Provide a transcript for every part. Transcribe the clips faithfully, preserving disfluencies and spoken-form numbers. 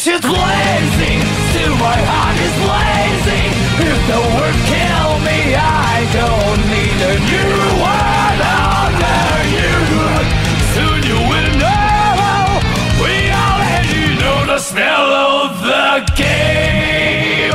bullshit blazing, still my heart is blazing. If the words kill me, I don't need a new word under you. Soon you will know, we already know the smell of the game.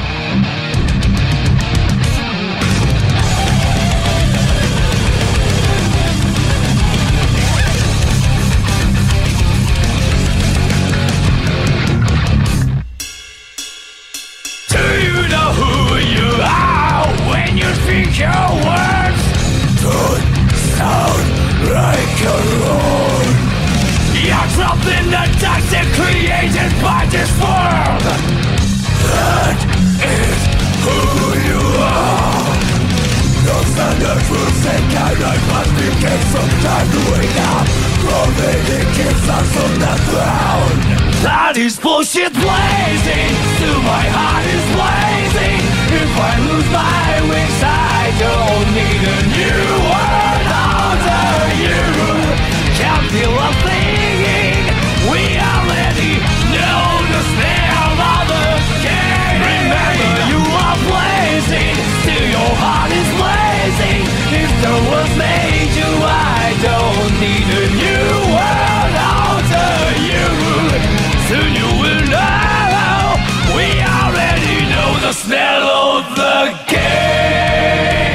Do you know who you are when you think your words don't sound like your own? You're trapped in the toxic created by this world. That is who you are. No standards will say I must begin some time to wake up. Crawling kids us on the ground. That is bullshit blazing, still my heart is blazing. If I lose my wings, I don't need a new word under you. Can't feel a thing, we already know the smell of the game. Remember you are blazing, still your heart is blazing. If the world made you, I don't need a new word under you. Soon you will know, we already know the smell of the game.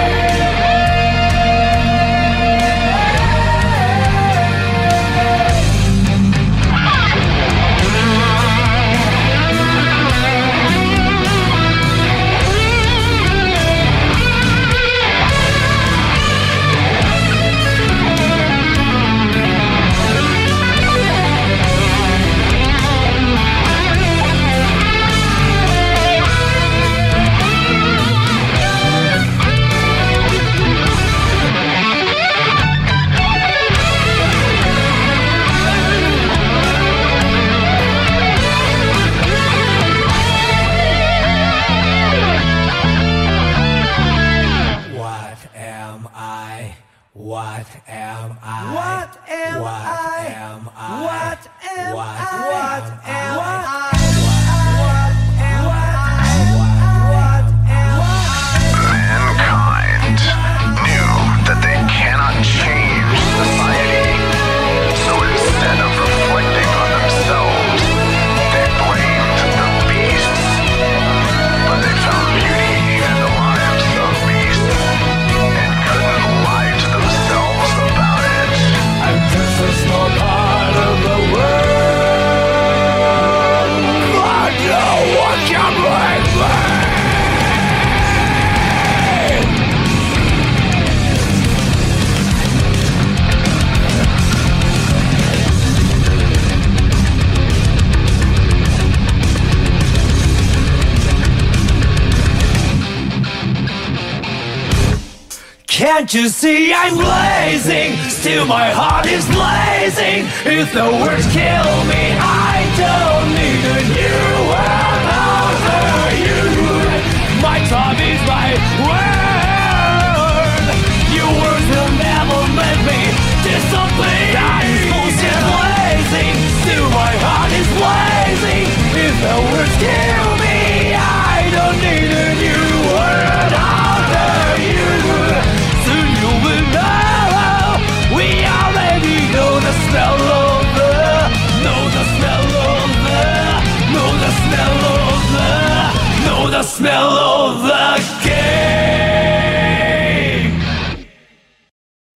What am I? What am What I? am I? What am What I? am I? What am I? Mankind knew that they cannot change society, so instead of reflecting on themselves, they blamed the beasts. But they found beauty in the lives of beasts and couldn't lie to themselves about it. I'm just a small part of the world, but no one can break me. Can't you see I'm blazing? Still my heart is blazing. If the words kill me, I don't need a new word over you. My time is my word. Your words will never make me disappear. That is bullshit blazing. Still my heart is blazing. If the words kill